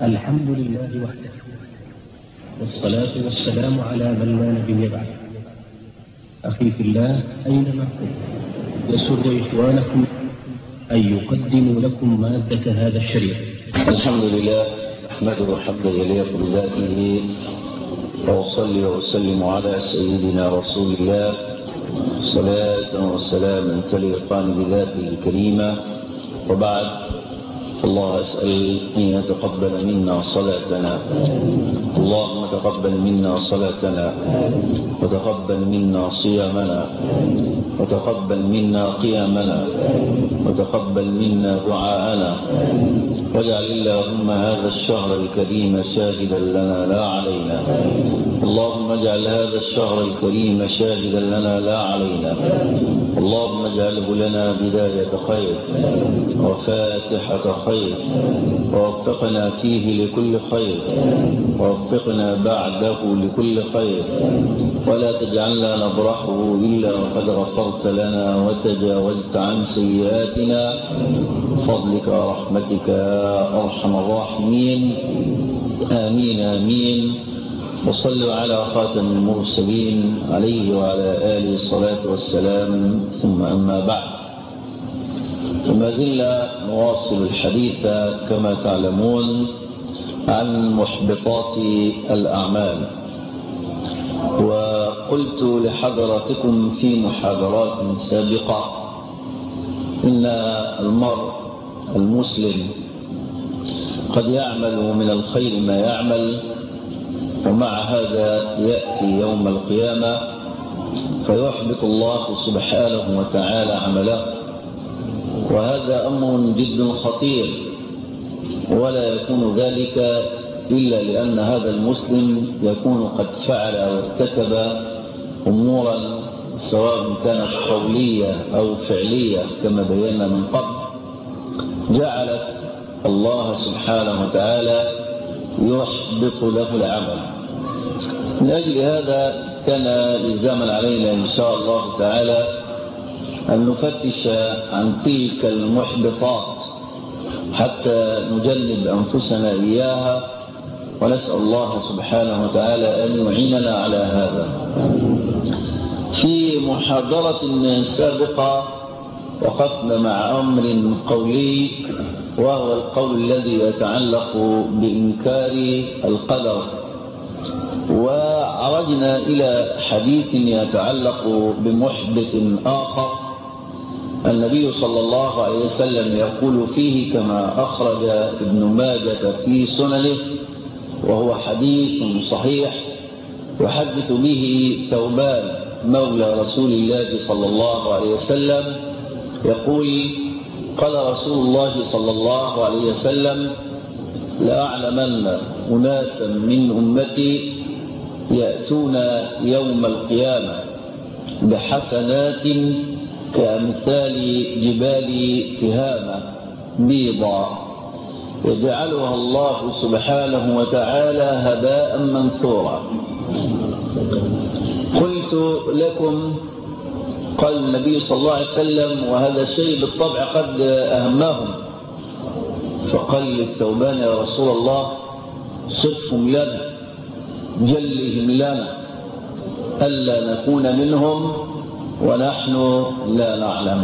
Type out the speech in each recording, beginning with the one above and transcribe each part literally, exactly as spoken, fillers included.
الحمد لله وحده، والصلاة والسلام على من لا نبي بعده. أخي في الله أينما كنت، يسر إخوانكم أن يقدموا لكم مادة هذا الشريط. الحمد لله أحمده حمدا يليق بذاته، وأصلي وأسلم على سيدنا رسول الله صلاة وسلاما تليقان بذاته الكريمة، وبعد، الله أسأل أن يتقبل منا صلاتنا. اللهم تقبل منا صلاتنا، وتقبل منا صيامنا، وتقبل منا قيامنا، وتقبل منا دعاءنا، واجعل اللهم هذا الشهر الكريم شاهدا لنا لا علينا. اللهم اجعل هذا الشهر الكريم شاهدا لنا لا علينا. اللهم اجعله لنا بداية خير وفاتحة خير، ووفقنا فيه لكل خير، ووفقنا بعده لكل خير، ولا تجعلنا نبرحه إلا وقد غفرت لنا وتجاوزت عن سيئاتنا، فضلك ورحمتك يا أرحم الراحمين. آمين آمين. وصلوا على خاتم المرسلين عليه وعلى آله الصلاة والسلام، ثم أما بعد، فما زلنا نواصل الحديث كما تعلمون عن محبطات الأعمال. وقلت لحضراتكم في محاضرات سابقة إن المرء المسلم قد يعمل من الخير ما يعمل، ومع هذا يأتي يوم القيامة فيحبط الله سبحانه وتعالى عمله، وهذا أمر جد خطير، ولا يكون ذلك إلا لأن هذا المسلم يكون قد فعل وارتكب أمورا سواء كانت قولية أو فعلية كما بينا من قبل، جعلت الله سبحانه وتعالى يحبط له العمل. من أجل هذا كان لزاما علينا إن شاء الله تعالى أن نفتش عن تلك المحبطات حتى نجنب أنفسنا إياها، ونسأل الله سبحانه وتعالى أن يعيننا على هذا. في محاضرة سابقة وقفنا مع أمر قولي، وهو القول الذي يتعلق بإنكار القدر، وعرجنا إلى حديث يتعلق بمحبط آخر النبي صلى الله عليه وسلم يقول فيه كما أخرج ابن ماجة في سننه، وهو حديث صحيح يحدث به ثوبان مولى رسول الله صلى الله عليه وسلم، يقول: قال رسول الله صلى الله عليه وسلم: لأعلمن أناسا من أمتي يأتون يوم القيامة بحسنات كأمثال جبال تهامة بيضاء يجعلها الله سبحانه وتعالى هباء منثورا. قلت لكم، قال النبي صلى الله عليه وسلم، وهذا الشيء بالطبع قد أهمهم، فقال للثوبان: يا رسول الله، صفهم لنا، جلهم لنا، ألا نكون منهم ونحن لا نعلم.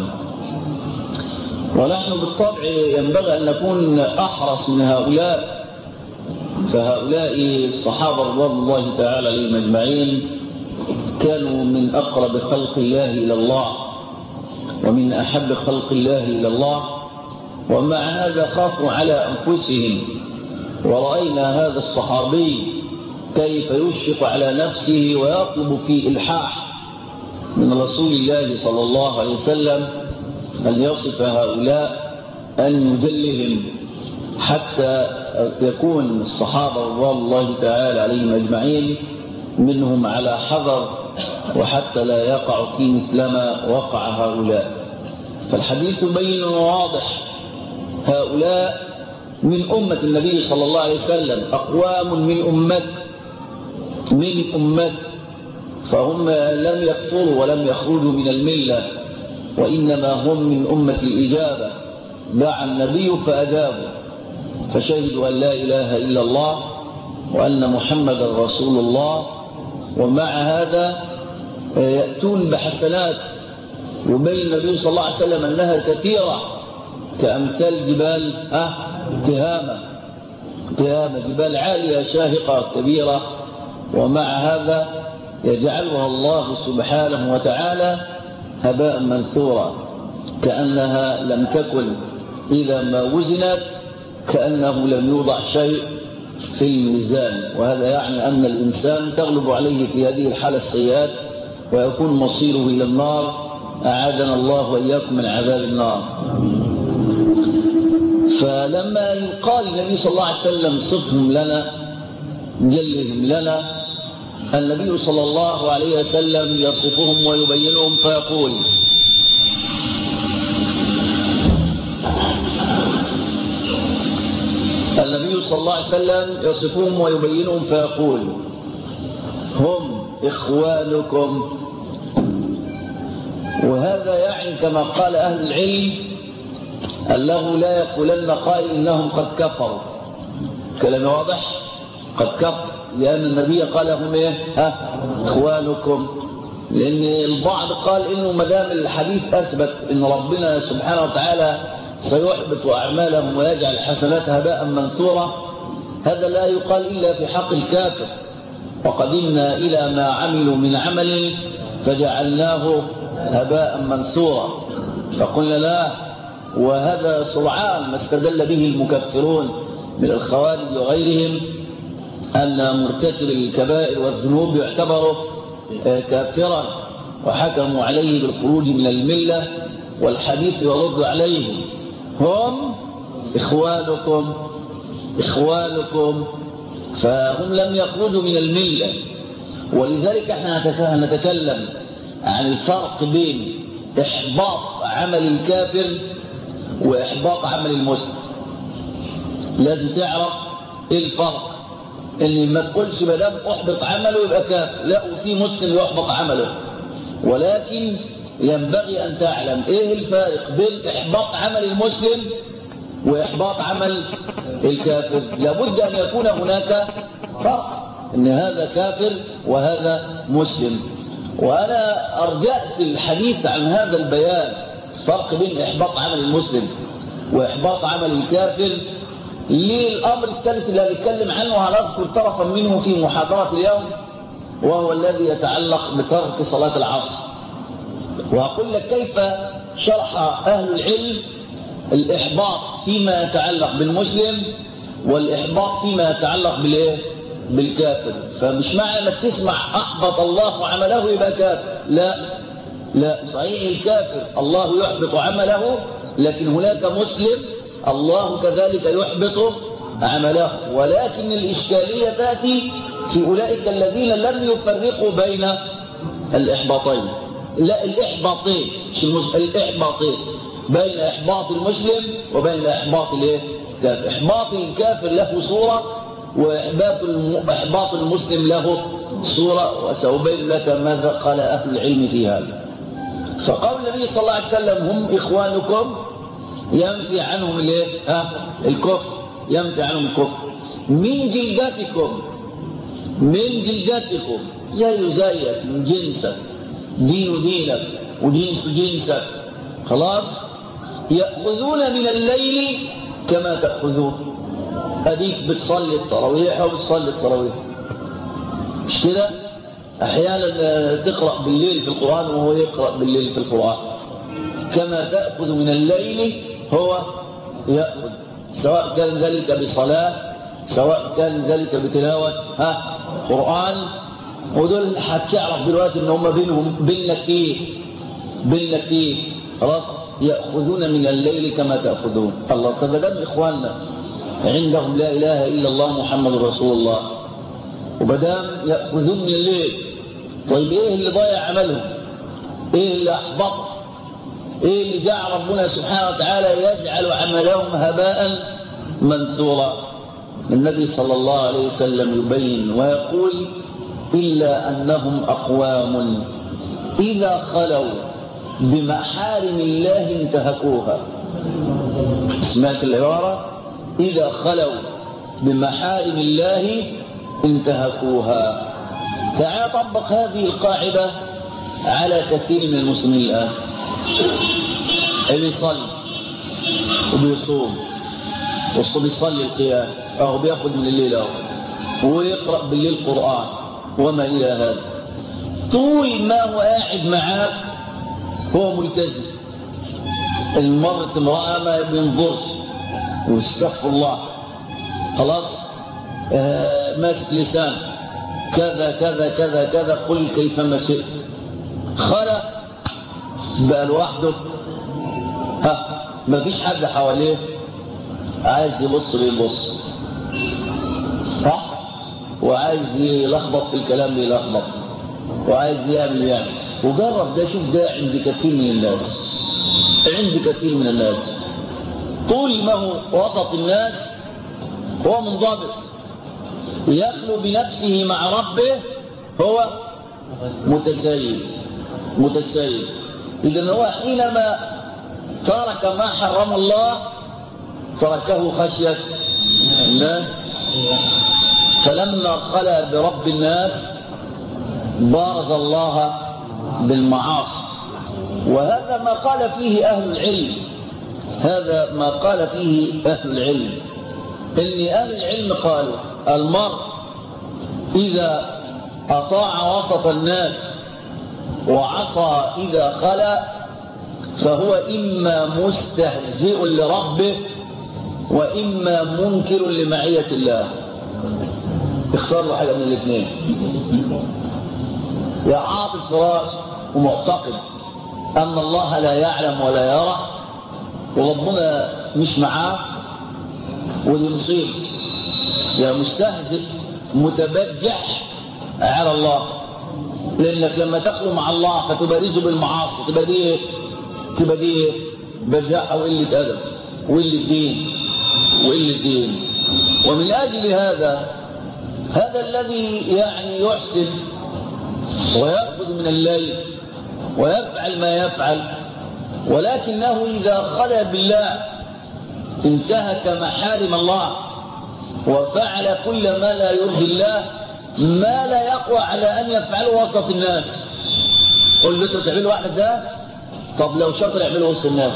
ونحن بالطبع ينبغي أن نكون أحرص من هؤلاء، فهؤلاء الصحابة رضوان الله تعالى عليهم أجمعين كانوا من أقرب خلق الله إلى الله، ومن أحب خلق الله إلى الله، ومع هذا خافوا على أنفسهم. ورأينا هذا الصحابي كيف يشفق على نفسه ويطلب في إلحاح من رسول الله صلى الله عليه وسلم أن يصف هؤلاء، أن يجلهم، حتى يكون الصحابة رضوان الله تعالى عليهم أجمعين منهم على حذر، وحتى لا يقع في مثلما وقع هؤلاء. فالحديث بين وواضح، هؤلاء من أمة النبي صلى الله عليه وسلم، أقوام من أمته من أمته فهم لم يكفروا ولم يخرجوا من الملة، وإنما هم من أمة الإجابة. دعا النبي فأجابوا، فشهدوا أن لا إله إلا الله وأن محمد رسول الله، ومع هذا يأتون بحسنات يبين النبي صلى الله عليه وسلم أنها كثيرة كأمثال جبال أه تهامة تهامة جبال عالية شاهقة كبيرة، ومع هذا يجعلها الله سبحانه وتعالى هباء منثورا كأنها لم تكن، إذا ما وزنت كأنه لم يوضع شيء في الميزان. وهذا يعني أن الإنسان تغلب عليه في هذه الحالة السيئات ويكون مصيره إلى النار، أعاذنا الله وإياكم من عذاب النار. فلما يقال النبي صلى الله عليه وسلم صفهم لنا جلهم لنا، النبي صلى الله عليه وسلم يصفهم ويبينهم فيقول: النبي صلى الله عليه وسلم يصفهم ويبينهم فيقول: هم إخوانكم. وهذا يعني كما قال أهل العلم أنه لا يقولن قائل إنهم قد كفروا. كلام واضح؟ قد كفر، لأن النبي قال هم إيه؟ ها إخوانكم. لأن البعض قال إنه مدام الحديث أثبت إن ربنا سبحانه وتعالى سيحبط أعمالهم ويجعل حسنات هباء منثورا، هذا لا يقال إلا في حق الكافر. وقدمنا إلى ما عملوا من عمل فجعلناه هباء منثورا. فقلنا لا، وهذا سرعان ما استدل به المكفرون من الخوارج وغيرهم أن مرتكب الكبائر والذنوب يعتبر كافرا، وحكموا عليه بالخروج من الملة. والحديث يرد عليهم: هم إخوانكم إخوانكم. فهم لم يخرجوا من الملة. ولذلك احنا نتكلم عن الفرق بين إحباط عمل الكافر وإحباط عمل المسلم. لازم تعرف إيه الفرق، إن ما تقولش ما دام أحبط عمله يبقى كافر، لا، وفي مسلم يحبط عمله. ولكن ينبغي أن تعلم إيه الفارق بين إحباط عمل المسلم وإحباط عمل الكافر. لابد أن يكون هناك فرق، إن هذا كافر وهذا مسلم. وأنا أرجأت الحديث عن هذا البيان، فرق بين إحباط عمل المسلم وإحباط عمل الكافر، للأمر الثالث اللي هنتكلم عنه هنذكر طرفا منه في محاضرة اليوم، وهو الذي يتعلق بترك صلاة العصر. وأقول لك كيف شرح أهل العلم الإحباط فيما يتعلق بالمسلم والإحباط فيما يتعلق بالإيه؟ بالكافر. فمش معنى أنك تسمع أحبط الله عمله يبقى كافر، لا لا، صحيح الكافر الله يحبط عمله، لكن هناك مسلم الله كذلك يحبط عمله. ولكن الإشكالية تأتي في أولئك الذين لم يفرقوا بين الإحباطين، لا الإحباطين مش الإحباطين، بين إحباط المسلم وبين إحباط الكافر. إحباط الكافر له صورة، وإحباط المسلم له صورة، وسأبين لك ماذا قال أهل العلم في هذا. فقول النبي صلى الله عليه وسلم هم إخوانكم ينفي عنهم الايه؟ ها الكفر، ينفي عنهم الكفر. من جلدتكم من جلدتكم زي زيك، من جنسك، دين دينك وجنس جنسك، خلاص. يأخذون من الليل كما تأخذون. أديك بتصلي التراويح أو بتصلي التراويح، مش كده؟ أحيانا تقرأ بالليل في القرآن وهو يقرأ بالليل في القرآن. كما تأخذ من الليل هو يأخذ، سواء كان ذلك بصلاة، سواء كان ذلك بتلاوة ها قرآن. ودول هتعرف دلوقتي ان هم بينهم بيننا كتير بيننا كتير خلاص. يأخذون من الليل كما تأخذون. الله، طب دام إخواننا عندهم لا إله إلا الله محمد رسول الله، وبدام يأخذون من الليل، طيب إيه اللي ضيع عملهم؟ إيه اللي أحبط؟ إيه اللي جعل ربنا سبحانه وتعالى يجعل عملهم هباء منثورا؟ النبي صلى الله عليه وسلم يبين ويقول: إلا أنهم أقوام إذا خلوا بمحارم الله انتهكوها. سمعت العبارة؟ إذا خلوا بمحارم الله انتهكوها. تعال طبق هذه القاعدة على كثير من المسلمين الآن. اللي يصلي وبيصوم وبيصلي القيام أو بيأخذ من الليل أو ويقرأ بالليل قرآن وما إلى هذا، طول ما هو قاعد معاك هو ملتزم. المرة امرأة ما بينظرش واستغفر الله، خلاص آه ماسك لسان كذا كذا كذا كذا، قل كيفما شئت. خلق بقى لوحده، ها ما فيش حد حواليه، عايز يبص يبص صح، وعايز يلخبط في الكلام يلخبط، وعايز يعمل يعمل. وجرب ده، شوف ده عند كثير من الناس، عند كثير من الناس طول ما هو وسط الناس هو منضبط، يخلو بنفسه مع ربه هو متسيب متسيب. إذن هو حينما ترك ما حرم الله تركه خشية الناس، فلما خلى برب الناس بارز الله بالمعاصي. وهذا ما قال فيه أهل العلم، هذا ما قال فيه أهل العلم، إن أهل العلم قالوا المرء إذا أطاع وسط الناس وعصى إذا خلا فهو إما مستهزئ لربه وإما منكر لمعية الله. اختار له حاجة من الاثنين. يا عاطف فراش ومعتقد أن الله لا يعلم ولا يرى وربنا مش معاه، ودي مصيبة. يا مستهزئ متبجح على الله، لأنك لما تخلو مع الله فتبارزه بالمعاصي تبقى دي تبقى دي بجاحة وقلة أدب وقلة دين وقلة دين. ومن أجل هذا هذا الذي يعني يحسن ويأخذ من الليل ويفعل ما يفعل، ولكنه إذا خلى بالله انتهك محارم الله وفعل كل ما لا يرضي الله، ما لا يقوى على أن يفعله وسط الناس. قل له تعمله واحد ده، طب لو شاطر يعمله وسط الناس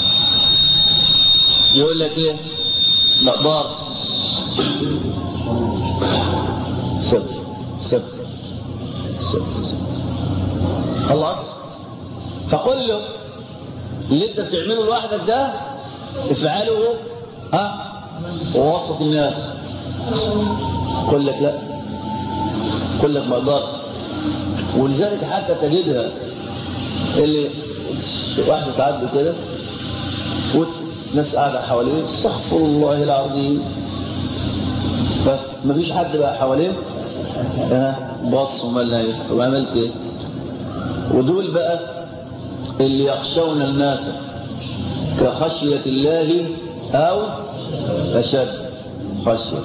يقول لك ايه؟ مقدار سبت سبت سبت خلاص. فقل له اللي انت بتعمله لوحدك ده افعله ها ووسط الناس. قل لك لا، قل لك ما اقدرش. ولذلك حتى تجدها اللي واحده تعدي كده والناس قاعده حواليه استغفر الله العظيم، فما فيش حد بقى حواليه، ها بص ومال ايه طب عملت ايه؟ ودول بقى اللي يخشون الناس كخشية الله أو أشد خشية.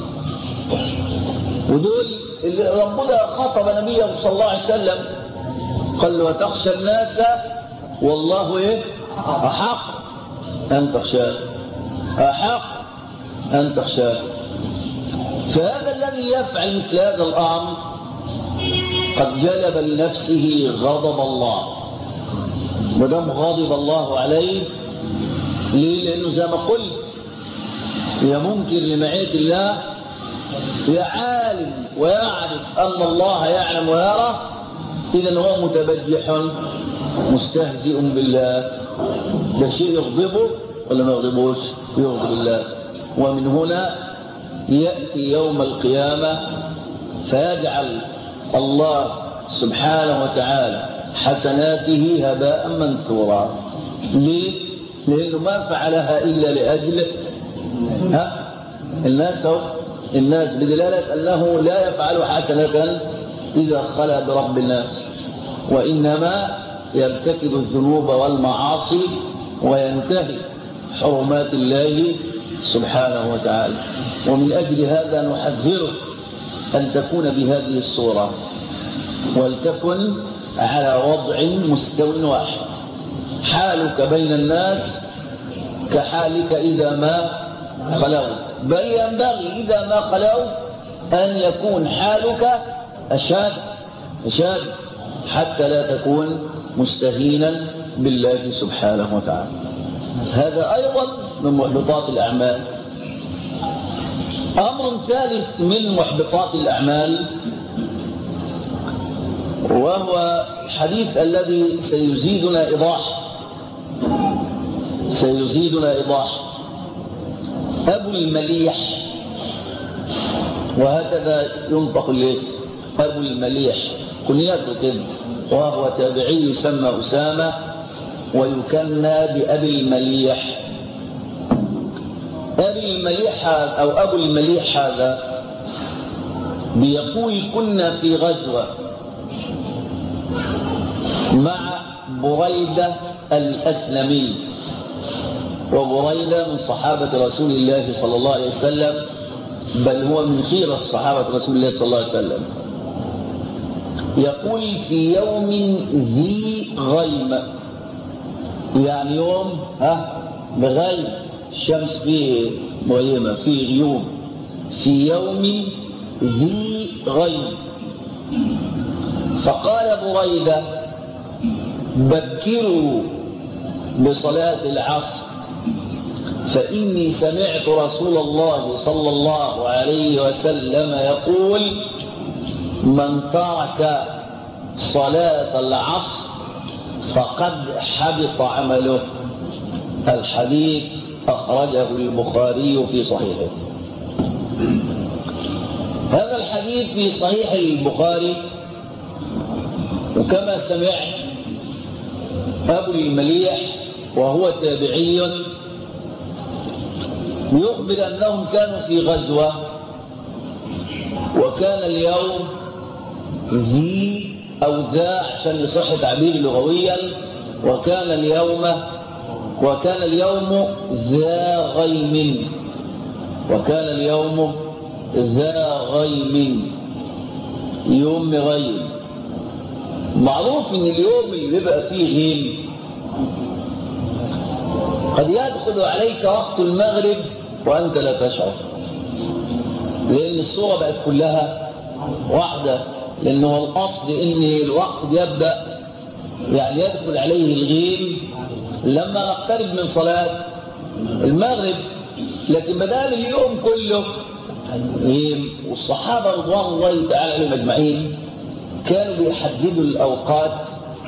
ودول اللي ربنا خاطب نبيه صلى الله عليه وسلم قال له وتخشى الناس والله إيه أحق أن تخشاه، أحق أن تخشاه. فهذا الذي يفعل مثل هذا الأمر قد جلب لنفسه غضب الله، ودم غضب الله عليه. ليه؟ لأنه زي ما قلت يا منكر لمعية الله، يا عالم ويعرف أن الله يعلم ويرى، إذن هو متبجح مستهزئ بالله. ده شيء يغضبه ولا ما يغضبوش؟ يغضب الله. ومن هنا يأتي يوم القيامة فيجعل الله سبحانه وتعالى حسناته هباء منثورا. ليه؟ لأنه ما فعلها إلا لأجل ها الناس الناس بدلالة أنه لا يفعل حسنة إذا خلى برب الناس، وإنما يرتكب الذنوب والمعاصي وينتهي حرمات الله سبحانه وتعالى. ومن أجل هذا نحذره أن تكون بهذه الصورة، ولتكن على وضع مستو واحد. حالك بين الناس كحالك إذا ما خلوت، بل ينبغي إذا ما خلوت أن يكون حالك أشد أشد حتى لا تكون مستهينا بالله سبحانه وتعالى. هذا أيضا من محبطات الأعمال. أمر ثالث من محبطات الأعمال وهو الحديث الذي سيزيدنا إيضاح سيزيدنا إيضاح أبو المليح، وهكذا ينطق الاسم أبو المليح كنيته كده، وهو تابعي يسمى أسامة ويكنى بأبي المليح. أبي المليح أو أبو المليح هذا بيقول كنا في غزوة مع بريدة الأسلمي، وبريدة من صحابة رسول الله صلى الله عليه وسلم، بل هو من خيرة صحابة رسول الله صلى الله عليه وسلم. يقول في يوم ذي غيم، يعني يوم ها بغيم، الشمس فيه مغيمة فيه غيوم، في يوم ذي غيم. فقال بريدة بكروا بصلاة العصر فإني سمعت رسول الله صلى الله عليه وسلم يقول من ترك صلاة العصر فقد حبط عمله. الحديث أخرجه البخاري في صحيحه. هذا الحديث في صحيح البخاري، وكما سمعت أبو المليح وهو تابعي يخبر أنهم كانوا في غزوة، وكان اليوم ذي أو ذا عشان يصح تعبير لغويا، وكان اليوم وكان اليوم ذا غيم، وكان اليوم ذا غيم، يوم غيم. معروف ان اليوم اللي بيبقى فيه غيم قد يدخل عليك وقت المغرب وانت لا تشعر، لان الصورة بقت كلها واحدة، لانه الاصل ان الوقت يبدأ يعني يدخل عليه الغيم لما نقترب من صلاة المغرب، لكن بدأ اليوم كله غيم. والصحابة رضوان الله تعالى عليهم اجمعين كانوا بيحددوا الأوقات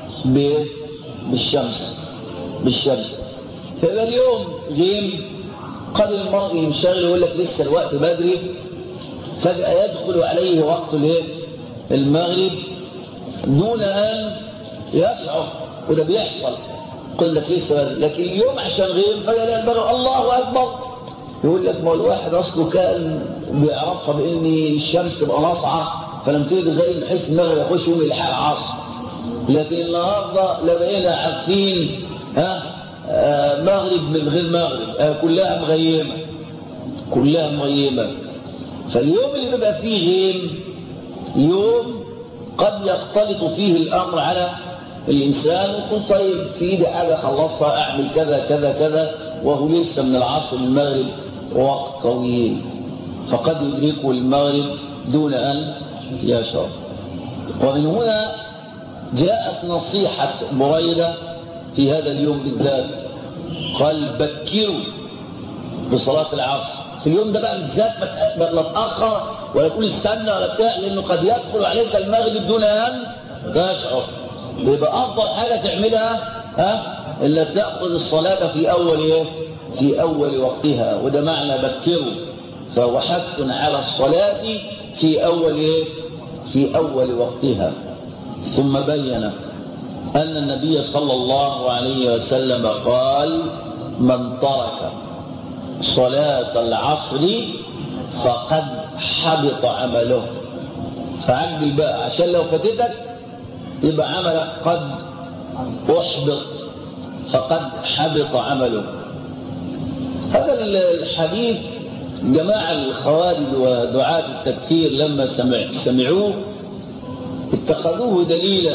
بالشمس بالشمس فيبقى اليوم غيم، قد المرء ينشغل ويقول لك لسه الوقت بدري، فجأة يدخل عليه وقت المغرب دون أن يشعر، وده بيحصل، يقول لك لسه بدري. لكن اليوم عشان غيم فجأة المغرب الله أكبر، يقول لك ما الواحد أصله كان بيعرفها بأن الشمس تبقى ناصعة فلم تجد غير بحيث المغرب يخش يوم يلحق العصر. لكن النهارده لا بقينا عارفين ها آه مغرب من غير مغرب، آه كلها مغيمه كلها مغيمه. فاليوم اللي بيبقى فيه غيم يوم قد يختلط فيه الامر على الانسان، ويقول طيب في ايدي حاجه خلصها اعمل كذا كذا كذا، وهو لسه من العصر للمغرب وقت طويل، فقد يدركه المغرب دون ان يشعر. ومن هنا جاءت نصيحة بريدة في هذا اليوم بالذات، قال بكروا بصلاة العصر. في اليوم ده بقى بالذات ما تتأخر ولا تقول استنى ولا بتاع، لأنه قد يدخل عليك المغرب دون أن تشعر. يبقى أفضل حاجة تعملها ها إلا تأخذ الصلاة في أول إيه؟ في أول وقتها، وده معنى بكروا، فهو حث على الصلاة في أول إيه؟ في أول وقتها. ثم بين أن النبي صلى الله عليه وسلم قال من ترك صلاة العصر فقد حبط عمله. فعجل بقى عشان لو فاتتك يبقى عملك قد أحبط، فقد حبط عمله. هذا الحديث جماعة الخوارج ودعاة التكفير لما سمع سمعوه اتخذوه دليلا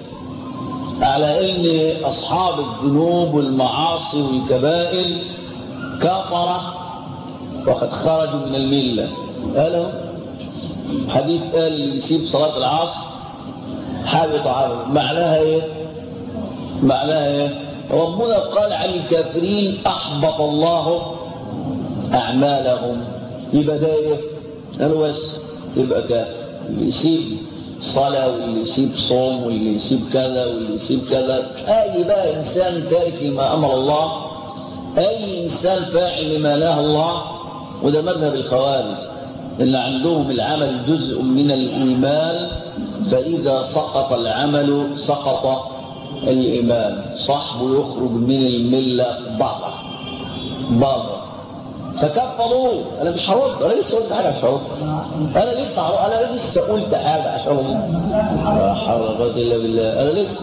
على ان اصحاب الذنوب والمعاصي والكبائر كفرة وقد خرجوا من الملة. قالوا حديث قال اللي يسيب صلاة العصر حبط عمله. معناها ايه؟ معناها ايه؟ ربنا قال عن الكافرين احبط الله اعمالهم. يبقى ده ايه؟ قالوا بس يبقى كافر. اللي يسيب صلاة واللي يسيب صوم واللي يسيب كذا واللي يسيب كذا، اي بقى انسان تارك لما امر الله، اي انسان فاعل لما نهى الله. وده مذهب الخوارج اللي عندهم العمل جزء من الايمان، فاذا سقط العمل سقط الايمان، صاحبه يخرج من المله بره بره. فكفروا. انا مش هرد، انا لسه قلت حاجه عشان انا لسه هرد. انا لسه قلت حاجه عشان لا حول ولا قوه الا بالله. انا لسه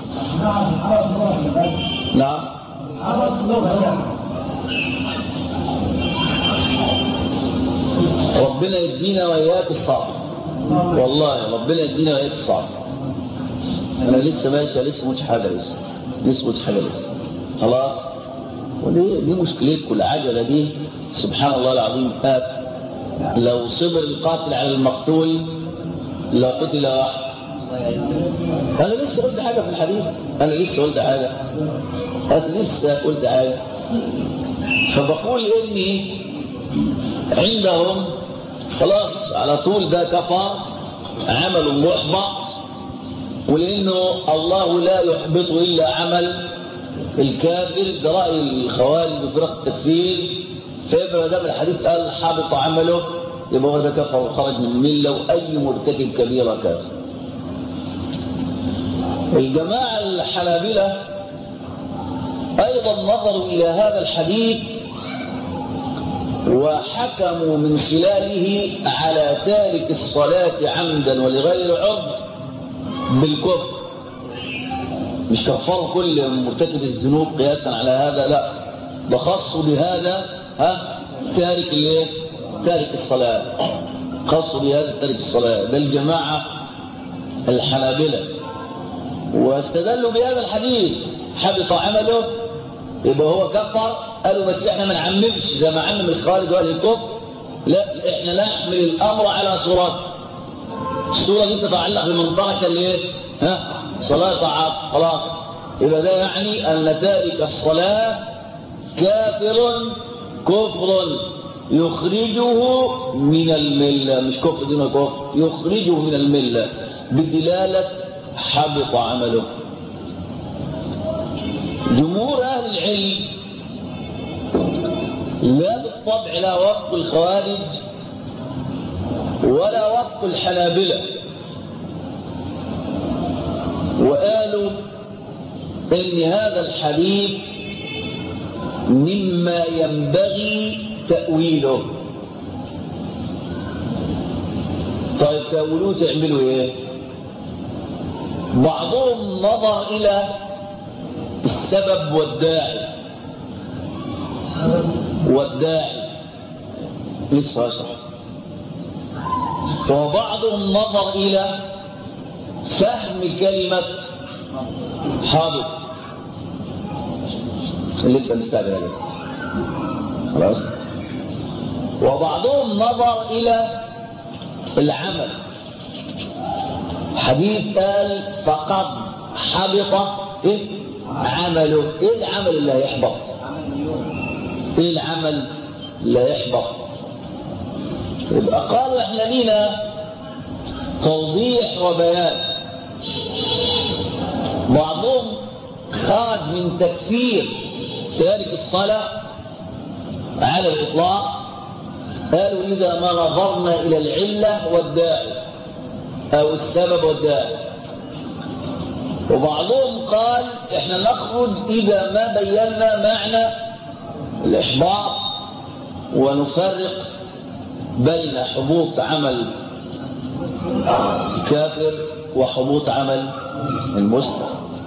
نعم ربنا يدينا وإياك الصبر، والله ربنا يدينا وإياك الصبر. أنا لسه ماشي، لسه مش حاجة، لسه لسه مش حاجة لسه خلاص. ودي دي مشكلتكم العجلة دي، سبحان الله العظيم. آف لو صبر القاتل على المقتول لو قتل واحد. أنا لسه قلت حاجة في الحديث، أنا لسه قلت حاجة أنا لسه قلت حاجة فبقول إني عندهم خلاص على طول ده كفر، عمل محبط، ولأنه الله لا يحبط إلا عمل الكافر. ده رأي الخوارج بفرق التكفير. فيبقى ده الحديث قال حبط عمله، يبقى هو ده كفر وخرج من المله، وأي مرتكب كبيرة كافر. الجماعة الحنابلة أيضا نظروا إلى هذا الحديث وحكموا من خلاله على تارك الصلاة عمدا ولغير عذر بالكفر. مش كفروا كل مرتكب الذنوب قياسا على هذا، لا، ده خصوا بهذا ها تارك الايه؟ تارك الصلاة. خصوا بهذا تارك الصلاة. ده الجماعة الحنابلة، واستدلوا بهذا الحديث حبط عمله يبقى هو كفر. قالوا بس احنا ما نعممش زي ما عمم الخوارج واهل الكفر، لا، احنا نحمل الامر على صورته. الصوره دي تتعلق بمنطقه الايه؟ ها صلاه عصر، خلاص. يبقى ده يعني ان تارك الصلاه كافر كفر يخرجه من المله، مش كفر دون كفر، يخرجه من المله بدلاله حبط عمله. جمهور اهل العلم لا بالطبع لا وفق الخوارج ولا وفق الحنابلة، وقالوا ان هذا الحديث مما ينبغي تأويله. طيب تأولوه تعملوا ايه؟ بعضهم نظر الى السبب والداعي والداعي لسه أشرح. وبعضهم نظر إلى فهم كلمة حاضر اللي انت مستعجل عليه، خلاص. وبعضهم نظر إلى العمل. حديث قال فقد حبط إيه؟ عمله. إيه العمل اللي هيحبط؟ ايه العمل لا يحبط؟ يبقى قالوا احنا لينا توضيح وبيان. بعضهم خرج من تكفير تارك الصلاة على الإطلاق، قالوا إذا ما نظرنا إلى العلة والداعي أو السبب والداعي. وبعضهم قال احنا نخرج إذا ما بينا معنى الإحباط ونفرق بين حبوط عمل الكافر وحبوط عمل المسلم.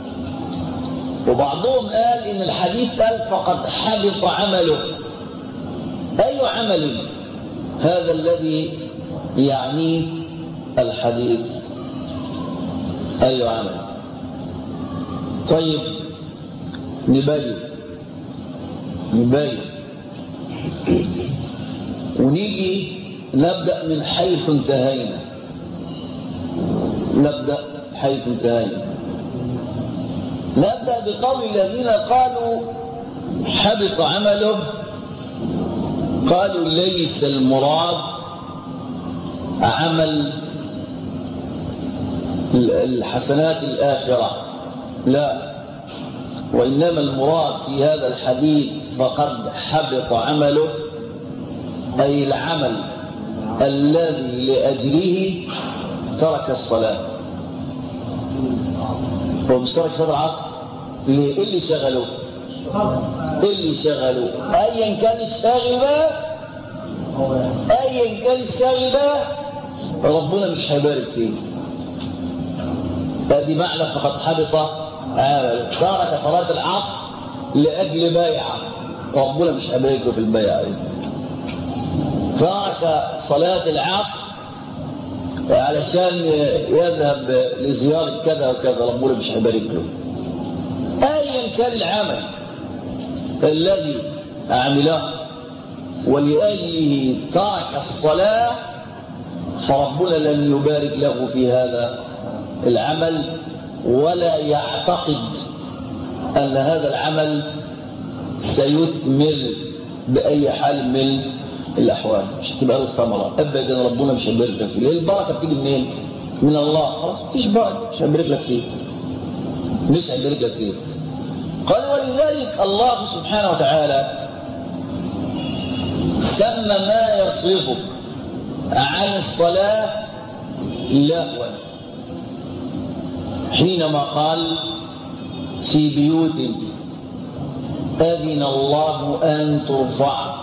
وبعضهم قال إن الحديث قال فقد حبط عمله. أي عمل هذا الذي يعنيه الحديث؟ أي عمل؟ طيب نبين نبين ونيجي نبدأ من حيث انتهينا نبدأ حيث انتهينا نبدأ بقول الذين قالوا حبط عمله. قالوا ليس المراد عمل الحسنات الآخرة، لا، وإنما المراد في هذا الحديث فقد حبط عمله أي العمل الذي لأجله ترك الصلاة. هو مش ترك صلاة العصر ليه؟ اللي شغلوه اللي شغلوه أيا كان الشاغل بقى أيا كان الشاغل بقى ربنا مش هيبارك فيه. هذه معنى فقد حبط عمله. ترك صلاة العصر لأجل بيعة ربنا مش هيبارك له في البيعة. ترك صلاة العصر علشان يذهب لزيارة كذا وكذا ربنا مش هيبارك له. أيا كان العمل الذي عمله ولأجله ترك الصلاة فربنا لن يبارك له في هذا العمل ولا يعتقد أن هذا العمل سيثمر بأي حال من الأحوال. مش هتبقى له ثمرة أبدا، ربنا مش هيبارك لك فيه. البركة بتيجي منين؟ من الله. خلاص مفيش بركة، مش هيبارك لك فيه مش هيبارك لك فيه قال ولذلك الله سبحانه وتعالى سمى ما يصرفك عن الصلاة لهوا حينما قال في بيوت أذن الله أن ترفع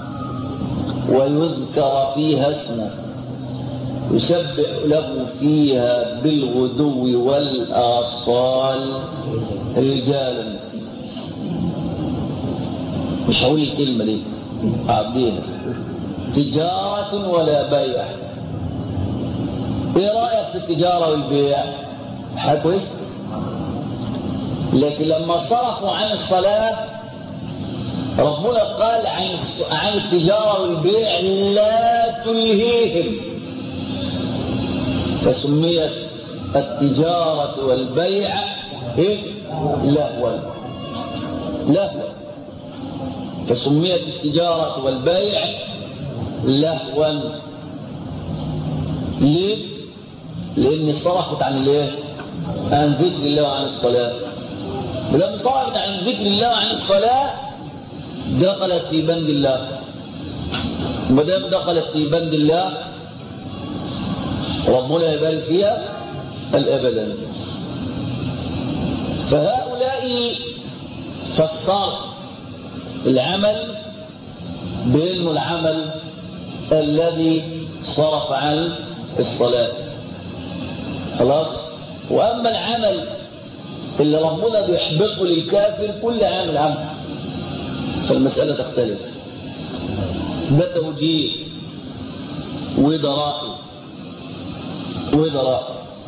ويذكر فيها اسمه يسبح له فيها بالغدو والآصال رجالا. مش هقول الكلمة دي عبدين تجارة ولا بيع. ايه رأيك في التجارة والبيع؟ حاجة كويسة. لكن لما صرفوا عن الصلاة ربنا قال عن عن التجارة والبيع لا تلهيهم، فسميت التجارة والبيع إيه؟ لهوا لهوا فسميت التجارة والبيع لهوا. ليه؟ لأن صرفت عن الايه؟ عن ذكر الله وعن الصلاة. ولما صرفت عن ذكر الله وعن الصلاة دخلت في بند الله. ما دام دخلت في بند الله ربنا يبارك فيها الأبدا. فهؤلاء فسروا العمل بأنه العمل الذي صرف عن الصلاة. خلاص. وأما العمل اللي ربنا بيحبطه للكافر كل عمل عمل فالمسألة تختلف. ده توجيه وده رأي وده رأي.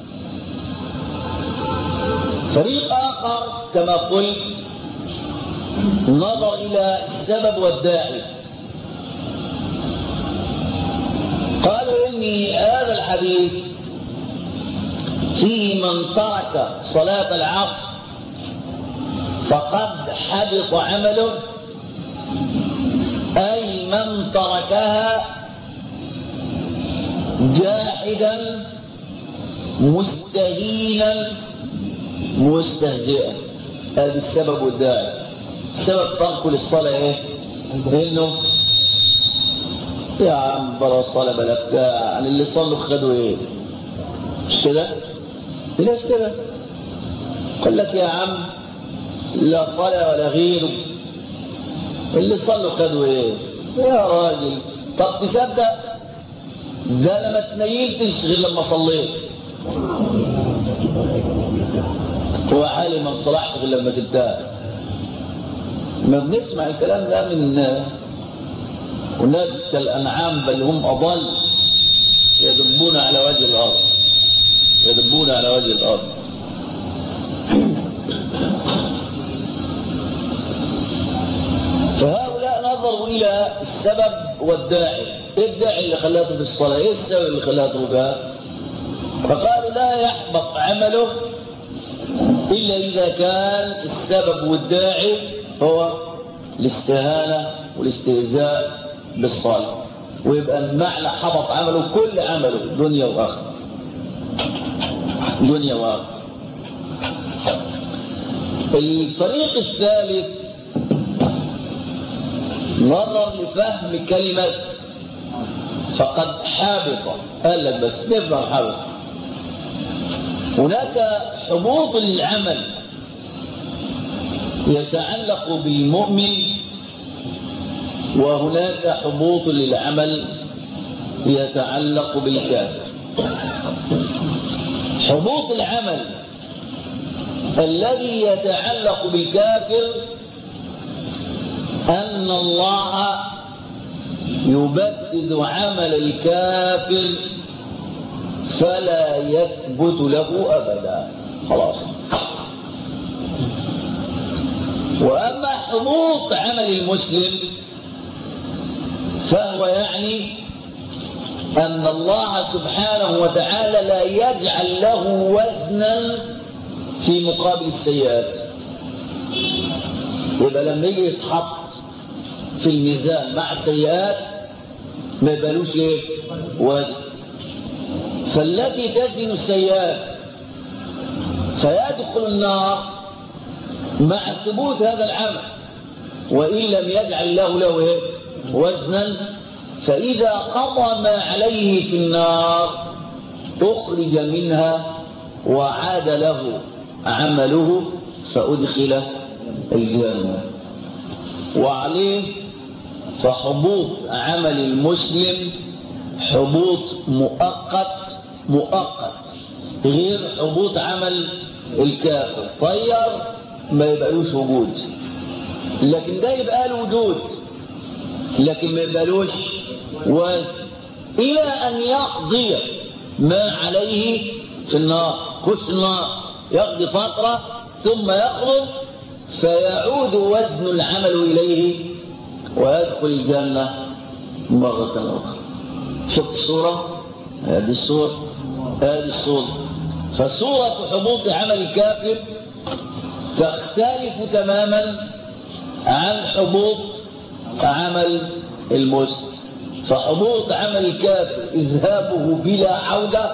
فريق آخر كما قلت نظر إلى السبب والداعي. قالوا إن هذا الحديث فيه من ترك صلاة العصر فقد حبط عمله، أي من تركها جاحدا مستهينا مستهزئا. هذا السبب والداعي. سبب ترك للصلاة ايه؟ انه يا عم بلا صلاة بلا بتاع، اللي صلوا خدوا ايه؟ مش كده؟ ليش كده؟ قال لك يا عم لا صلاة ولا غيره، اللي صلوا خدوا ايه؟ يا راجل طب تصدق ده لما تنيلتش غير لما صليت، هو حالي ما انصلحش غير لما سبتها. ما بنسمع الكلام ده من وناس كالأنعام بل هم أضل يدبون على وجه الأرض يدبون على وجه الأرض. فهؤلاء نظروا إلى السبب والداعي. ايه الداعي اللي خلاته في الصلاة؟ ايه السبب اللي خلاته بها؟ فقالوا لا يحبط عمله إلا إذا كان السبب والداعي هو الاستهانة والاستهزاء بالصلاة، ويبقى المعنى حبط عمله كل عمله دنيا وآخرة، دنيا وآخرة. الفريق الثالث نظر لفهم كلمة فقد حابط، قال لك بس نفهم حابط. هناك حبوط العمل يتعلق بالمؤمن، وهناك حبوط للعمل يتعلق بالكافر. حبوط العمل الذي يتعلق بالكافر أن الله يبدد عمل الكافر فلا يثبت له أبدا، خلاص. وأما حبوط عمل المسلم فهو يعني أن الله سبحانه وتعالى لا يجعل له وزنا في مقابل السيئات. يبقى لما يجي يتحط في الميزان مع السيئات ما يبالوش ايه؟ وزن. فالتي تزن السيئات فيدخل النار مع ثبوت هذا العمل، وإن لم يجعل له له ايه؟ وزنا، فإذا قضى ما عليه في النار أخرج منها وعاد له عمله فأدخل الجنة. وعليه فحبوط عمل المسلم حبوط مؤقت مؤقت غير حبوط عمل الكافر. طير ما يبقالوش وجود، لكن ده يبقى له وجود لكن ما يبقالوش وزن إلى أن يقضي ما عليه في النار. خش النار يقضي فترة ثم يخرج فيعود وزن العمل إليه ويدخل الجنة مرة أخرى. شفت الصورة؟ هذه الصورة هذه الصورة. فصورة حبوط عمل الكافر تختلف تماما عن حبوط عمل المسلم. فحبوط عمل الكافر إذهابه بلا عودة،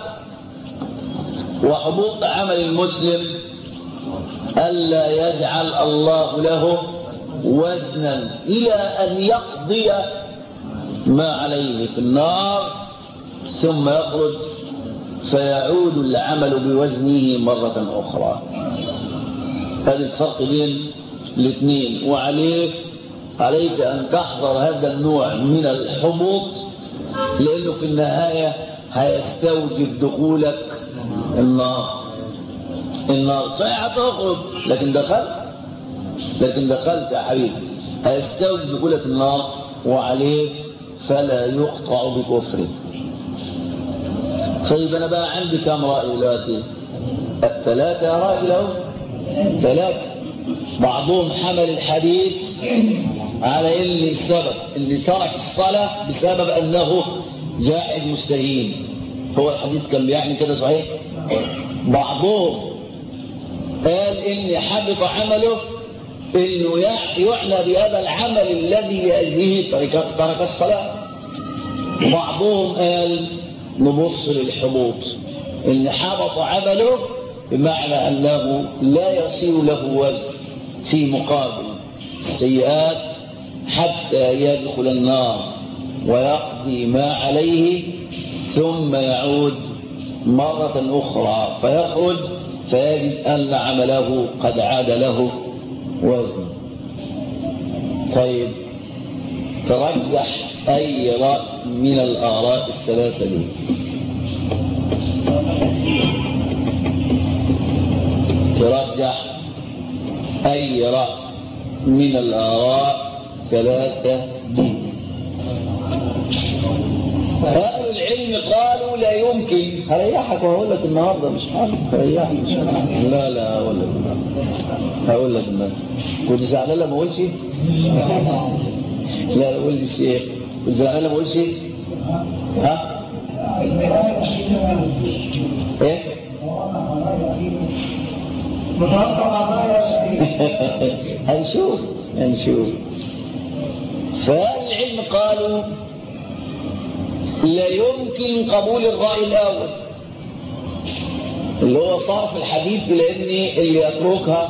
وحبوط عمل المسلم ألا يجعل الله له وزنا إلى أن يقضي ما عليه في النار ثم يخرج فيعود العمل بوزنه مرة أخرى. هذا الفرق بين الاثنين. وعليه عليك أن تحذر هذا النوع من الحبوط، لأنه في النهاية هيستوجب دخولك النار. النار صحيح هتخرج لكن دخلت لكن دخلت يا حبيبي، هيستوجب دخولك النار. وعليه فلا يقطع بكفره. طيب أنا بقى عندي كم رأي دلوقتي؟ الثلاثة يا راجل أهو، ثلاثة. بعضهم حمل الحديث على ان السبب اللي ترك الصلاة بسبب انه جاحد مستهين. هو الحديث كان بيعني كده صحيح؟ بعضهم قال ان حبط عمله انه يعنى بهذا العمل الذي لاجله ترك الصلاة. بعضهم قال نبص للحبوط ان حبط عمله بمعنى انه لا يصير له وزن في مقابل السيئات حتى يدخل النار ويقضي ما عليه ثم يعود مرة أخرى فيخرج فيجد أن عمله قد عاد له وزن. طيب ترجح أي رأي من الآراء الثلاثة دي؟ ترجح أي رأي من الآراء ثلاثة دي؟ أهل العلم قالوا لا يمكن. هريحك وهقول لك النهارده مش حاجة هريحك. لا لا هقول لك هقول لك النهارده. كنت زعلان لما اقولش؟ لا قول لي الشيخ. كنت زعلان لما اقولش؟ ها؟ ايه؟ هنشوف هنشوف. فالعلم قالوا لا يمكن قبول الرأي الأول اللي هو صرف الحديث، لأن اللي يتركها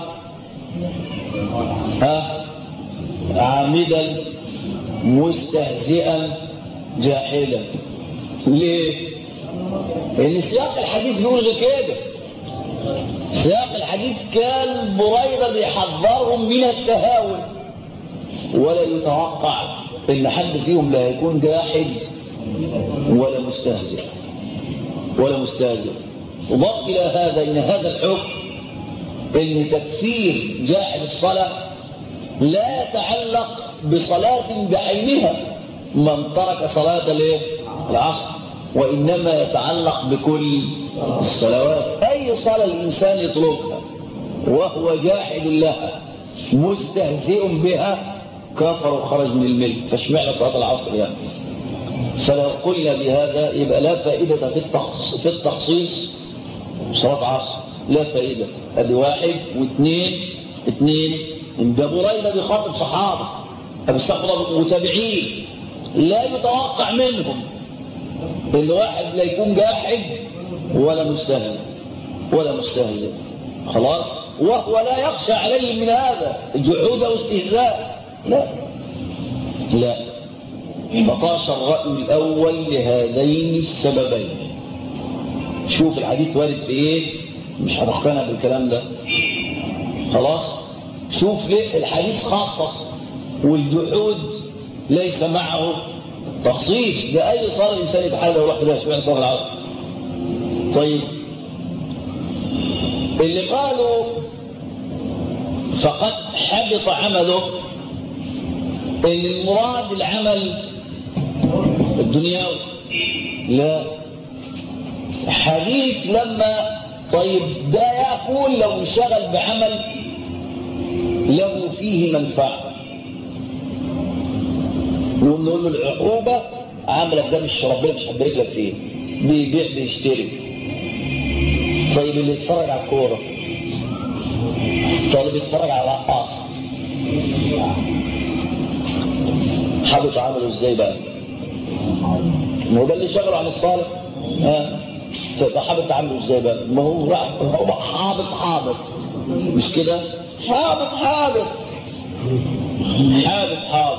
ها عامدا مستهزئا جاحدا. ليه؟ لأن سياق الحديث بيقول كده. سياق الحديث كان بريدة بيحذرهم من التهاون، ولا يتوقع ان حد فيهم لا يكون جاحد ولا مستهزئ ولا مستهزئ. وضاف الى هذا ان هذا الحكم ان تكفير جاحد الصلاه لا يتعلق بصلاه بعينها من ترك صلاه الايه؟ العصر، وانما يتعلق بكل الصلوات. اي صلاه الانسان يتركها وهو جاحد لها مستهزئ بها كفر وخرج من الملك. فاشمعنى صلاه العصر يعني؟ فلو قلنا بهذا يبقى لا فائده في التخصيص في التخصيص صلاه عصر، لا فائده. ادي واحد واثنين اثنين ده بريده بيخاطب صحابه بيستقبلوا متابعين، لا يتوقع منهم ان واحد لا يكون جاحد ولا مستهزئ ولا مستهزئ خلاص، وهو لا يخشى عليه من هذا جحود واستهزاء. لا لا فطاش الرأي الأول لهذين السببين. شوف الحديث وارد في ايه، مش هتقتنع بالكلام ده خلاص. شوف ليه الحديث خاص والجحود ليس معه تخصيص. ده أي صار الإنسان يتحدى ويروح ده شوية صار العصر. طيب اللي قالوا فقد حبط عمله ان المراد العمل الدنيوي، لا. حديث لما طيب ده يقول لو انشغل بعمل له فيه منفعه ونقول له العقوبه عملك ده مش ربنا مش هيبارك لك فيه، بيبيع بيشتري. طيب اللي يتفرج على الكوره، طالب يتفرج على رقاصه، حابط عمله ازاي بقى؟ ما هو ده اللي شغله عن الصالح. ها فيبقى حابط عمله ازاي بقى؟ ما هو هو حابط حابط مش كده؟ حابط حابط حابط حابط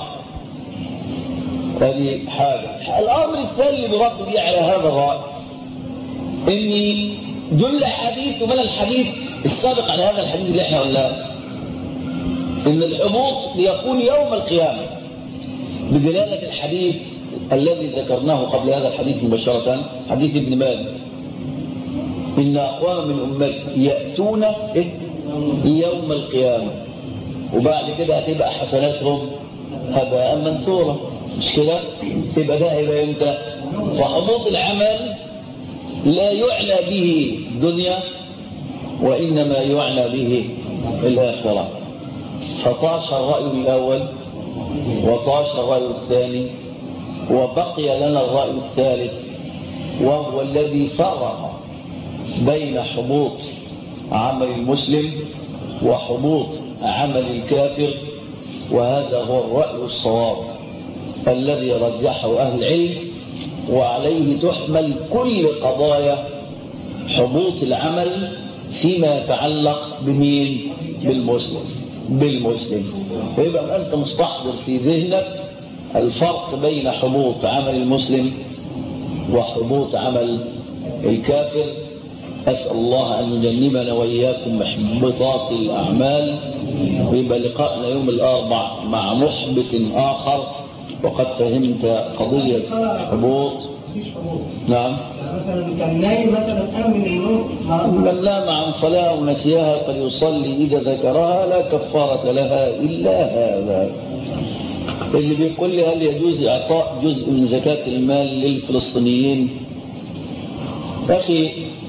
هذه حاجه. الامر الثاني اللي برد بيه على هذا الراي اني دل حديث ومن الحديث السابق على هذا الحديث اللي احنا قلناه ان الحبوط ليكون يوم القيامه بدلاله الحديث الذي ذكرناه قبل هذا الحديث مباشره، حديث ابن ماجه ان اقوام من امتي ياتون إيه؟ يوم القيامه وبعد كده هتبقى حسناتهم هباء منثورا، مش كده؟ يبقى ده هيبقى امتى؟ فحبوط العمل لا يعنى به الدنيا وإنما يعنى به الآخرة. فطاش الرأي الأول وطاش الرأي الثاني وبقي لنا الرأي الثالث وهو الذي فرق بين حبوط عمل المسلم وحبوط عمل الكافر، وهذا هو الرأي الصواب الذي رجحه أهل العلم، وعليه تحمل كل قضايا حبوط العمل فيما يتعلق بمين؟ بالمسلم بالمسلم فيبقى أنت مستحضر في ذهنك الفرق بين حبوط عمل المسلم وحبوط عمل الكافر. أسأل الله أن يجنبنا وإياكم محبطات الأعمال. ويبقى لقاءنا يوم الأربع مع محبط آخر وقد فهمت قضية حبوط. نعم. مثلا كان نايم مثلا أمن النوم من نام عن صلاة ونسيها فليصلي إذا ذكرها لا كفارة لها إلا هذا. اللي بيقول لي هل يجوز إعطاء جزء من زكاة المال للفلسطينيين؟ أخي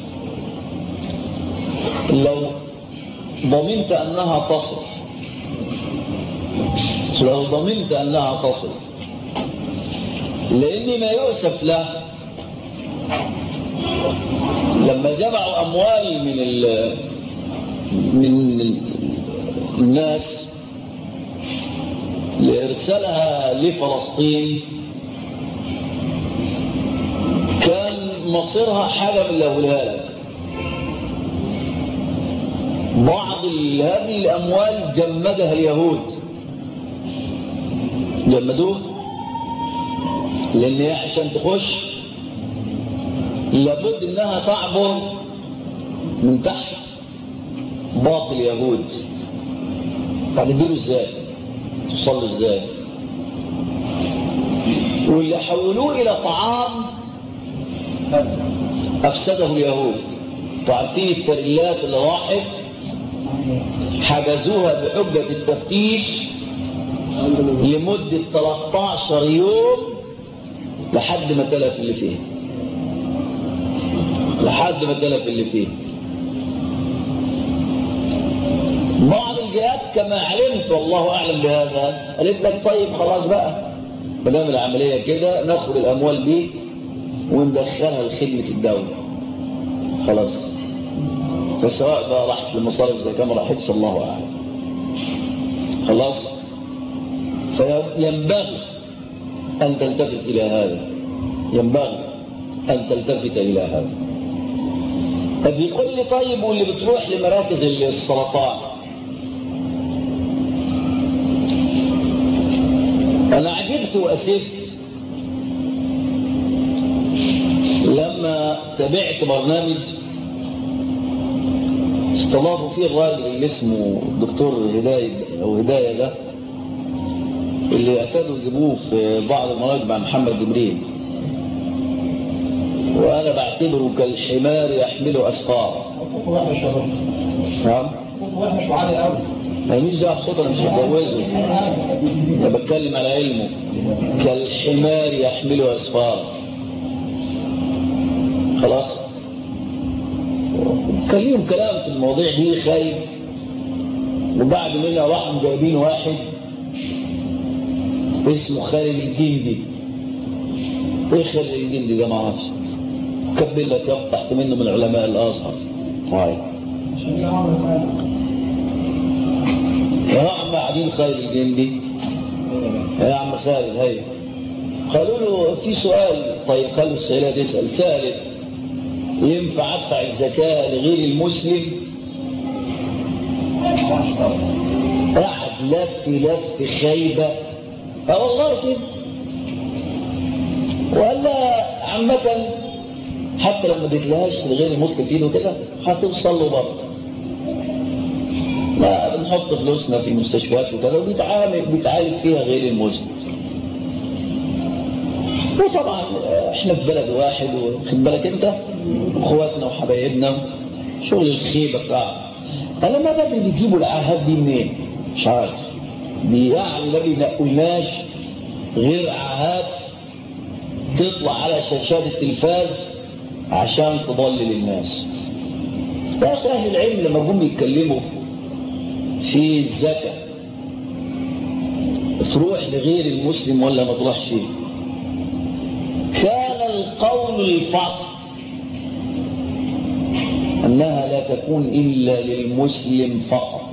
لو ضمنت أنها تصرف لو ضمنت أنها تصرف لأن ما يؤسف له لما جمعوا أموال من ال من الناس لإرسالها لفلسطين، كان مصيرها حاجة من اللي أقولها لك. بعض هذه الأموال جمدها اليهود، جمدوه لأن عشان تخش لابد إنها تعبر من تحت باطل اليهود. هتديله ازاي؟ توصل له ازاي؟ واللي حولوه إلى طعام أفسده اليهود. تعرفين التريلات اللي راحت حجزوها بحجة التفتيش لمدة ثلاثة عشر يوم لحد ما تلف اللي فيه، لحد ما تلف اللي فيه. بعض الجهات كما علمت والله أعلم بهذا قالت لك طيب خلاص بقى ما دام العملية كده ناخد الأموال دي وندخلها لخدمة الدولة خلاص. فسواء بقى راحت للمصارف زي كما راحتش الله أعلم خلاص. فينبغي أن تلتفت إلى هذا، ينبغي أن تلتفت إلى هذا. طب يقول لي طيب واللي بتروح لمراكز السرطان؟ أنا عجبت وأسفت لما تابعت برنامج استضافوا فيه الراجل اللي اسمه الدكتور هداية أو هداية ده اللي اعتادوا يجيبوه في بعض المناطق مع محمد جبريل، وأنا بعتبره كالحمار يحمله أسفار. نعم؟ مش عالي قوي. ما يميز جاء بصوت أنا مش هتجوزه، أنا بتكلم على علمه. كالحمار يحمله أسفار. خلاص؟ كان ليهم كلام في المواضيع دي خايب، وبعد منها راحوا جايبين واحد اسمه خالد الجندي. ايه خالد الجندي ده؟ ما اعرفش. كبل لك يقطع تحت منه من علماء الازهر. طيب يا عم قاعدين خالد الجندي، يا عم خالد هي قالوا له في سؤال. طيب خلوا السائله تسال. سالت ينفع ادفع الزكاه لغير المسلم؟ قعد لف لف خيبه. اه والله كده. وقال عامة حتى لو ما اديتلهاش لغير المسلم فيه كده هتوصل له برضه. لا بنحط فلوسنا في مستشفيات وكذا وبيتعالج بيتعالج فيها غير المسلم. وطبعا احنا في بلد واحد واخد بالك انت اخواتنا وحبايبنا شغل الخيبه بتاعنا. انا ما بدري بيجيبوا العاهات دي منين؟ مش عارف. يعني ما بينقلناش غير عاهات تطلع على شاشات التلفاز عشان تضلل الناس. يا اخي اهل العلم لما جم يتكلموا في الزكاه تروح لغير المسلم ولا ما تروحش؟ كان القول الفصل انها لا تكون الا للمسلم فقط،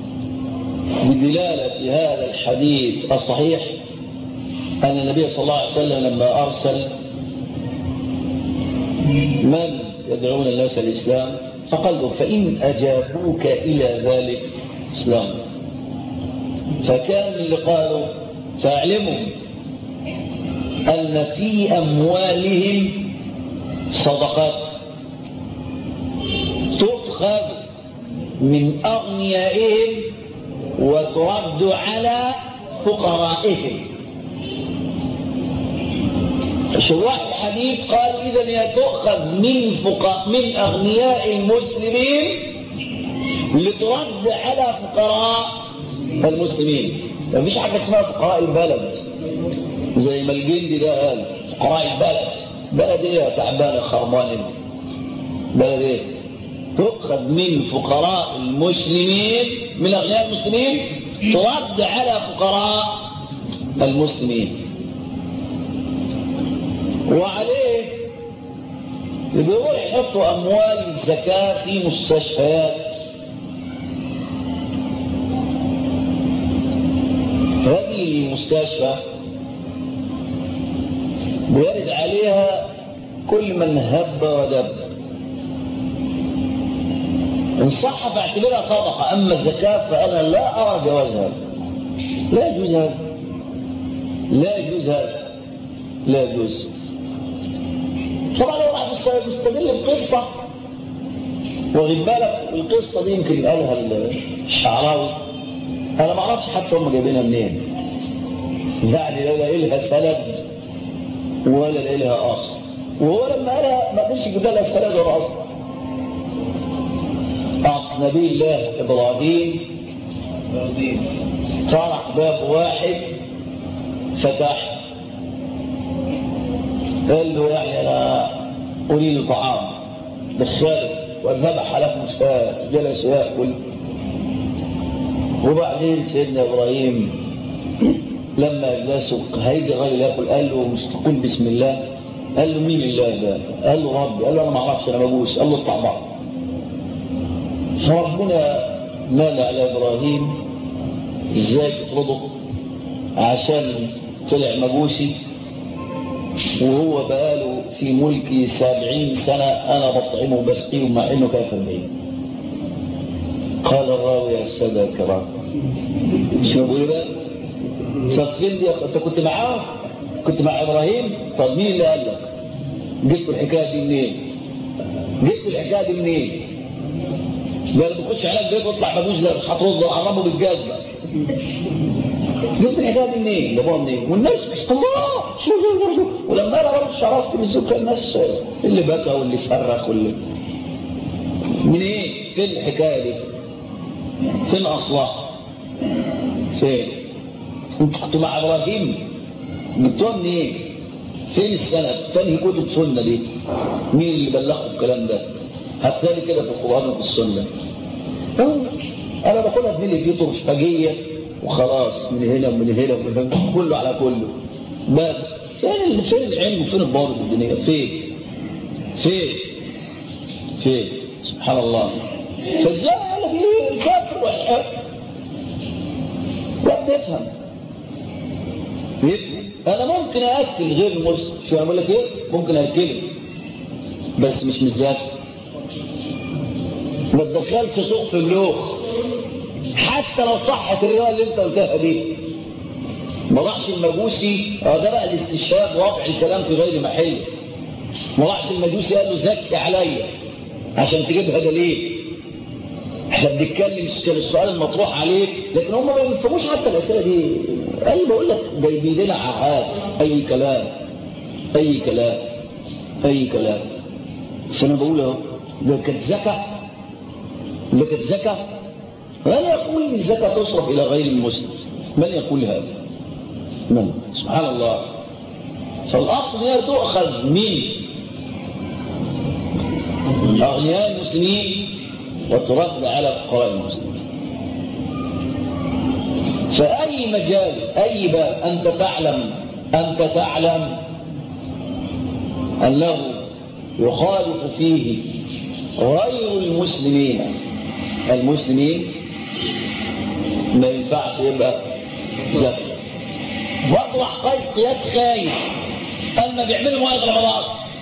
بدلاله هذا الحديث الصحيح أن النبي صلى الله عليه وسلم لما أرسل من يدعون الناس الإسلام فقال له فإن أجابوك إلى ذلك إسلام. فكان اللي قالوا فاعلموا أن في أموالهم صدقات تؤخذ من أغنيائهم وترد على فقرائهم. شراح الحديث قال إذن هي تؤخذ من فقراء من أغنياء المسلمين لترد على فقراء المسلمين. ما فيش حاجة اسمها فقراء البلد زي ما الجندي ده قال فقراء البلد. بلد ايه تعبانة خربانة؟ بلد ايه؟ تؤخذ من فقراء المسلمين من أغنياء المسلمين ترد على فقراء المسلمين. وعليه بيروح يحطوا أموال الزكاة في مستشفيات. هذه المستشفى بيرد عليها كل من هب ودب، إن صح فاعتبرها صدقة، أما الزكاة فأنا لا أرى جوازها. لا يجوز هذا، لا يجوز هذا، لا يجوز. طبعا لو راح يستدل بقصة، واخد بالك القصة دي يمكن قالها الشعراوي، أنا ما أعرفش حتى هم جايبينها منين، يعني لا لها سند ولا لها أصل، وهو لما قالها ما قدرش يجيب لها سند ولا أصل. أصل نبي الله إبراهيم طرح باب واحد فتح، قال له يعني أنا أريد طعام دخاله وذبح لكم شاة، جلس يأكل. وبعدين سيدنا إبراهيم لما جلسوا هيجي الراجل يأكل قال له مش تقول بسم الله؟ قال له مين الله ده؟ قال له ربي. قال له أنا ما أعرفش أنا مجوس. قال له اطلع بعض. فربنا مال على إبراهيم إزاي تطرده عشان طلع مجوسي، وهو بقاله في ملكي سبعين سنة أنا بطعمه وبسقيه مع إنه كان في البيت. قال الراوي يا السادة الكرام شو بقول بقى؟ فين دي؟ أنت كنت معاه؟ كنت مع إبراهيم؟ طب مين اللي قال لك؟ جبت الحكاية دي منين؟ جبت الحكاية دي منين؟ لا بخش على البيت واطلع مجوز ده مش هترد وعرمه بالجزمة. جبت الحكاية دي منين؟ جابوها منين؟ والناس الله شو ولما انا برضه شرفت بالزوجة الناس اللي بكى واللي صرخ واللي من ايه؟ فين الحكاية دي؟ فين اصلها؟ فين؟ انت كنت مع ابراهيم؟ جبتوها منين؟ ايه؟ فين السند؟ فين كتب سنة دي؟ مين اللي بلغوا الكلام ده؟ هتلاقي كده في القرآن وفي السنة. انا باخدها بملي فيه طرشفجية وخلاص، من هنا ومن هنا ومن هنا كله على كله. بس فين فين العلم وفين الضابط الدينية؟ فين؟ فين؟ فين؟ سبحان الله. فازاي قال لك ايه الكافر والحق؟ لا بيفهم. بيفهم. انا ممكن اكل غير المسلم، شو انا بقول لك ايه؟ ممكن اكله بس مش مزاج. ما تدخلش سوق في اللوخ حتى لو صحت الروايه اللي انت قلتها دي. ما راحش المجوسي اه ده بقى الاستشهاد ووضع الكلام في غير محله. ما راحش المجوسي قال له زكي عليا عشان تجيبها دليل. احنا بنتكلم كان السؤال المطروح عليه، لكن هم ما بيفهموش حتى الاسئله دي. اي بقول لك جايبين لنا عهات اي كلام اي كلام اي كلام. فانا بقول اهو ده كانت زكاه، ده كانت زكاه. من يقول ان الزكاه تصرف الى غير المسلم؟ من يقول هذا؟ من؟ سبحان الله. فالاصل هي تؤخذ من اغنياء المسلمين وترد على فقراء المسلمين. فاي مجال اي باب انت تعلم انت تعلم انه يخالف فيه غير المسلمين المسلمين ما ينفعش يبقى زكي. برضه قيس قياس خايف قال ما بيعملوا مواد رمضان.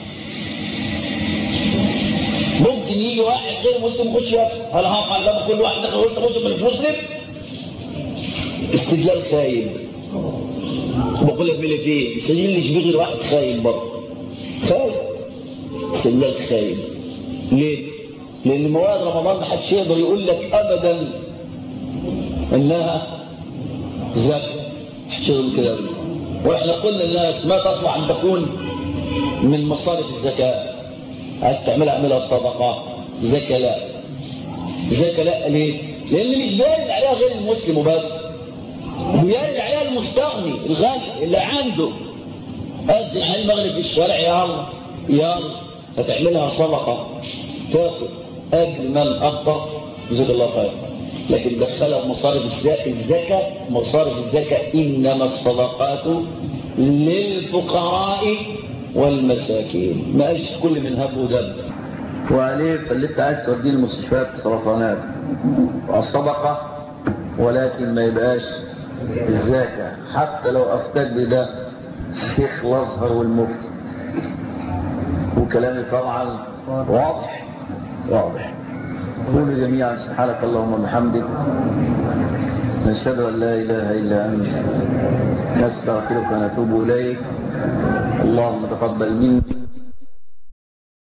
ممكن يجي واحد غير مسلم يخش ياكل، هل هقع قدام كل واحد دخل قلت مسلم مش مسلم؟ استدلال خايب. بقول لك ملي فيه استدلال اللي يشبه غير واحد خايب برضه. خايب استدلال خايب. ليه؟ لأن مواد رمضان ما حدش يقدر يقول لك أبدا إنها زكاة. حدش يقول كده. وإحنا قلنا للناس ما تصلح أن تكون من مصارف الزكاة. عايز تعملها اعملها صدقة. زكاة لا. زكاة لا ليه؟ لأن مش بيرد عليها غير المسلم وبس. بيرد عليها المستغني الغني اللي عنده. أذن على المغرب في الشارع يا الله يا الله فتعملها صدقة تاخد أجل من أخطأ جزاك الله خير. لكن دخلها مصارف الزكاة. مصارف الزكاة إنما الصدقات للفقراء والمساكين، ما قالش كل من هب ودب. وعليه فاللي انت عايز توديه المستشفيات السرطانات والصدقة، ولكن ما يبقاش الزكاة، حتى لو افتاك بده الشيخ الازهر والمفتي. وكلامي طبعا واضح واضح. قولوا جميعا سبحانك اللهم وبحمدك، نشهد ان لا اله الا انت، نستغفرك ونتوب اليك. اللهم تقبل مني